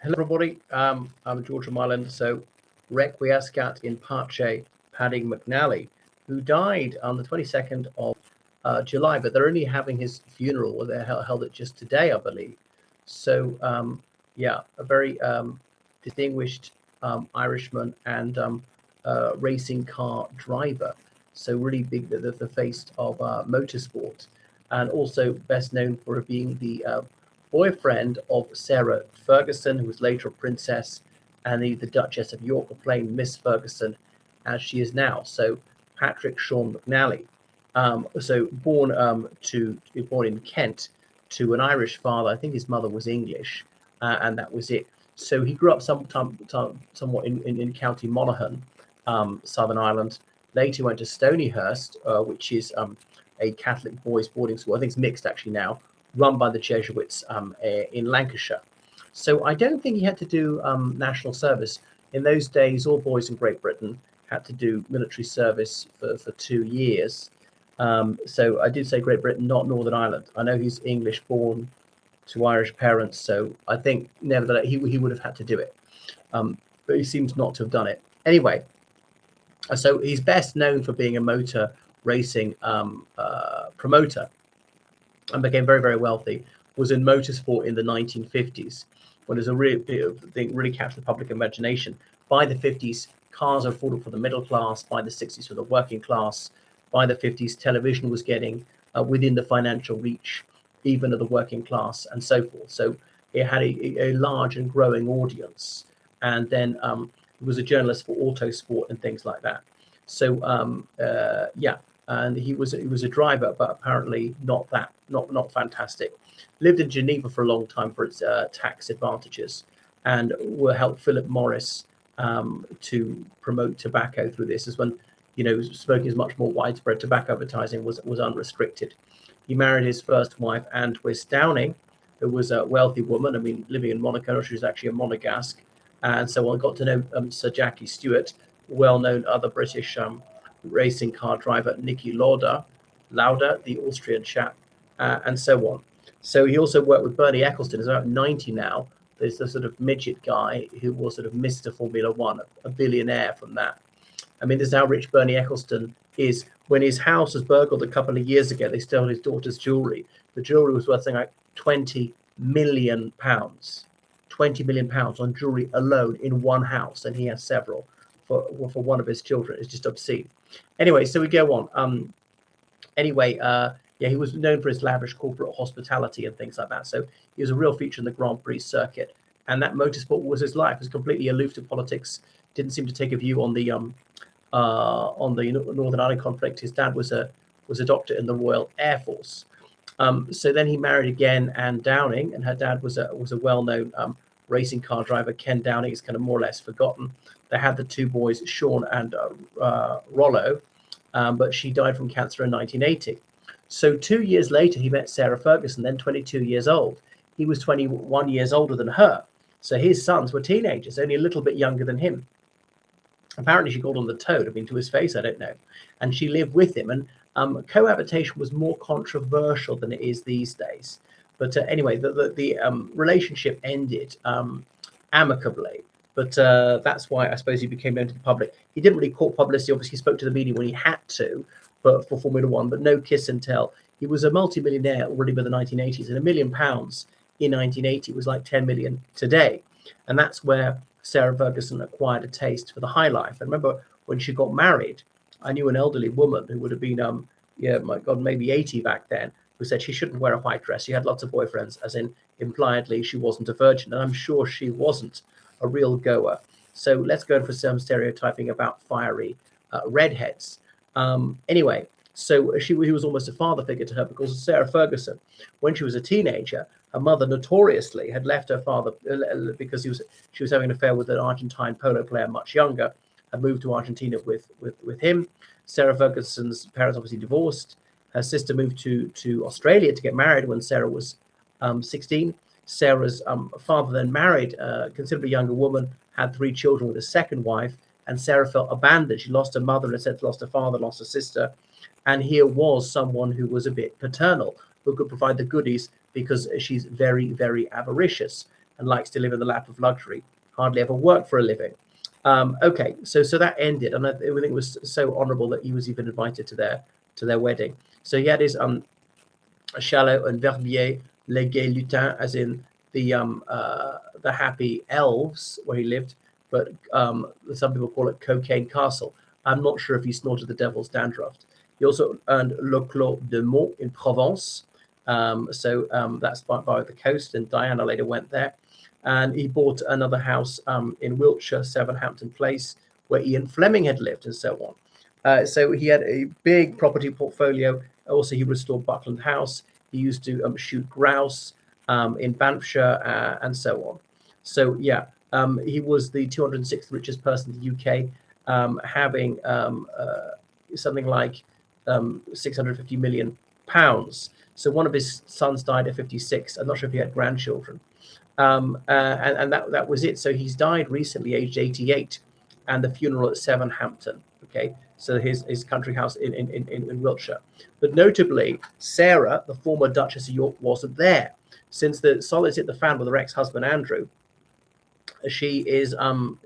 Hello, everybody. I'm George from Ireland. So, Requiescat in Pace, Paddy McNally, who died on the 22nd of July, but they're only having his funeral, or they held it just today, I believe. So, yeah, a very distinguished Irishman and racing car driver. So, really big, the face of motorsport, and also best known for being the boyfriend of Sarah Ferguson, who was later a princess, and the Duchess of York, or playing Miss Ferguson as she is now. So Patrick Sean McNally, so born in Kent to an Irish father. I think his mother was English, and that was it. So he grew up somewhat in County Monaghan, Southern Ireland. Later went to Stonyhurst, which is a Catholic boys' boarding school. I think it's mixed actually now, run by the Jesuits in Lancashire. So I don't think he had to do national service. In those days, all boys in Great Britain had to do military service for 2 years. So I did say Great Britain, not Northern Ireland. I know he's English born to Irish parents, so I think nevertheless he would have had to do it. But he seems not to have done it. Anyway, so he's best known for being a motor racing promoter, and became very, very wealthy. Was in motorsport in the 1950s, when there's a thing really captured the public imagination. By the 50s, cars are affordable for the middle class. By the 60s, for the working class. By the 50s, television was getting within the financial reach, even of the working class, and so forth. So it had a large and growing audience. And then he was a journalist for Autosport and things like that. So yeah. And he was a driver, but apparently not fantastic. Lived in Geneva for a long time for its tax advantages, and helped Philip Morris to promote tobacco through this. As when smoking is much more widespread, tobacco advertising was unrestricted. He married his first wife, Anne Twist Downing, who was a wealthy woman. I mean, living in Monaco, she was actually a Monegasque, and so I got to know Sir Jackie Stewart, well-known other British racing car driver, Niki Lauda, the Austrian chap, and so on. So he also worked with Bernie Ecclestone, who's about 90 now. There's the sort of midget guy who was sort of Mr. Formula One, a billionaire from that. I mean, this is how rich Bernie Ecclestone is. When his house was burgled a couple of years ago, they stole his daughter's jewelry. The jewelry was worth something like £20 million. £20 million on jewelry alone in one house, and he has several for one of his children. It's just obscene. Anyway, so we go on. Yeah, he was known for his lavish corporate hospitality and things like that. So he was a real feature in the Grand Prix circuit, and that motorsport was his life. He was completely aloof to politics. Didn't seem to take a view on the Northern Ireland conflict. His dad was a doctor in the Royal Air Force. So then he married again Anne Downing, and her dad was a well-known racing car driver. Ken Downing is kind of more or less forgotten. They had the two boys, Sean and Rollo, but she died from cancer in 1980. So 2 years later, he met Sarah Ferguson, then 22 years old. He was 21 years older than her. So his sons were teenagers, only a little bit younger than him. Apparently, she called him the toad. I mean, to his face, I don't know. And she lived with him. And cohabitation was more controversial than it is these days. But anyway, the relationship ended amicably. But that's why I suppose he became known to the public. He didn't really court publicity. Obviously, he spoke to the media when he had to, but for Formula One, but no kiss and tell. He was a multi-millionaire already by the 1980s, and £1 million in 1980 was like 10 million today. And that's where Sarah Ferguson acquired a taste for the high life. And remember, when she got married, I knew an elderly woman who would have been, my God, maybe 80 back then, who said she shouldn't wear a white dress. She had lots of boyfriends, as in impliedly she wasn't a virgin. And I'm sure she wasn't a real goer. So let's go for some stereotyping about fiery redheads. Anyway, so he was almost a father figure to her, because Sarah Ferguson, when she was a teenager, her mother notoriously had left her father because she was having an affair with an Argentine polo player much younger, had moved to Argentina with him. Sarah Ferguson's parents obviously divorced. Her sister moved to Australia to get married when Sarah was 16. Sarah's father then married a considerably younger woman, had 3 children with a second wife, and Sarah felt abandoned. She lost her mother, and said lost her father, lost her sister. And here was someone who was a bit paternal, who could provide the goodies, because she's very, very avaricious. and likes to live in the lap of luxury, hardly ever work for a living. Okay, so that ended, and I think it was so honourable that he was even invited to their wedding. So he had his Chaillot and Verbier, Les Gais Lutins, as in the happy elves where he lived, but some people call it Cocaine Castle. I'm not sure if he snorted the devil's dandruff. He also earned Le Clos de Mont in Provence, that's by the coast, and Diana later went there. And he bought another house in Wiltshire, Sevenhampton Place, where Ian Fleming had lived, and so on. So he had a big property portfolio. Also, he restored Buckland House. He used to shoot grouse in Banffshire and so on. So, yeah, he was the 206th richest person in the UK, having something like £650 million. So one of his sons died at 56. I'm not sure if he had grandchildren. And that was it. So he's died recently, aged 88, and the funeral at Sevenhampton. Okay, so his country house in Wiltshire. But notably, Sarah, the former Duchess of York, wasn't there. Since the solids hit the fan with her ex-husband Andrew, she is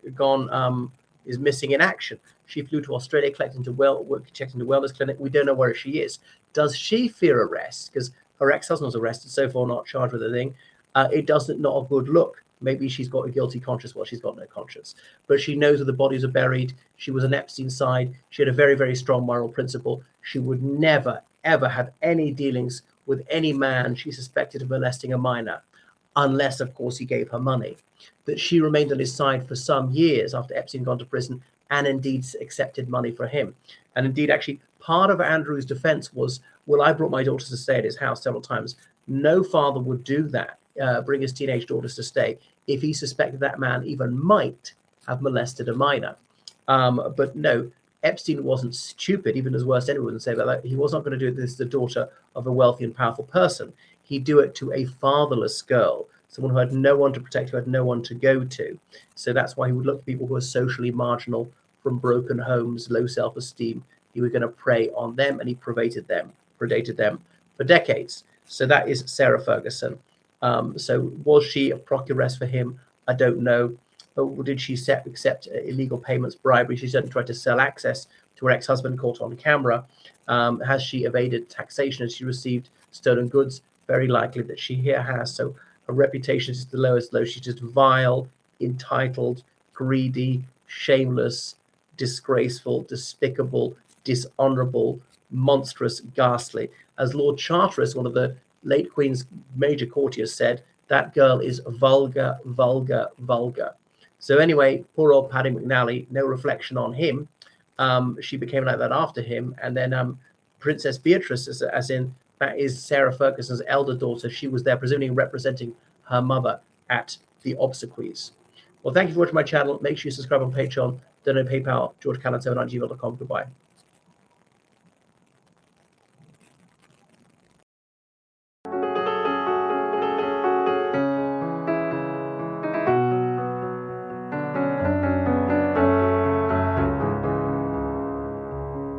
is missing in action. She flew to Australia, checked into wellness clinic. We don't know where she is. Does she fear arrest? Because her ex-husband was arrested, so far not charged with a thing. It doesn't, not a good look. Maybe she's got a guilty conscience. Well, she's got no conscience. But she knows that the bodies are buried. She was on Epstein's side. She had a very, very strong moral principle. She would never, ever have any dealings with any man she suspected of molesting a minor, unless, of course, he gave her money. That she remained on his side for some years after Epstein gone to prison, and indeed accepted money for him. And indeed, actually, part of Andrew's defense was, well, I brought my daughters to stay at his house several times. No father would do that. Bring his teenage daughters to stay if he suspected that man even might have molested a minor. But no, Epstein wasn't stupid, even as worst anyone would say that. He was not going to do this to the daughter of a wealthy and powerful person. He'd do it to a fatherless girl, someone who had no one to protect, who had no one to go to. So that's why he would look at people who are socially marginal, from broken homes, low self-esteem. He was going to prey on them, and he predated them for decades. So that is Sarah Ferguson. So was she a procuress for him? I don't know. Or did she accept illegal payments, bribery? She certainly tried to sell access to her ex-husband, caught on camera. Has she evaded taxation? Has she received stolen goods? Very likely that she here has. So her reputation is the lowest low. She's just vile, entitled, greedy, shameless, disgraceful, despicable, dishonorable, monstrous, ghastly. As Lord Charteris, one of the late Queen's major courtiers, said, that girl is vulgar, vulgar, vulgar. So anyway, poor old Paddy McNally, no reflection on him. She became like that after him. And then Princess Beatrice, as in, that is Sarah Ferguson's elder daughter. She was there, presumably representing her mother at the obsequies. Well, thank you for watching my channel. Make sure you subscribe on Patreon, donate PayPal, georgecallan7@gmail.com. Goodbye.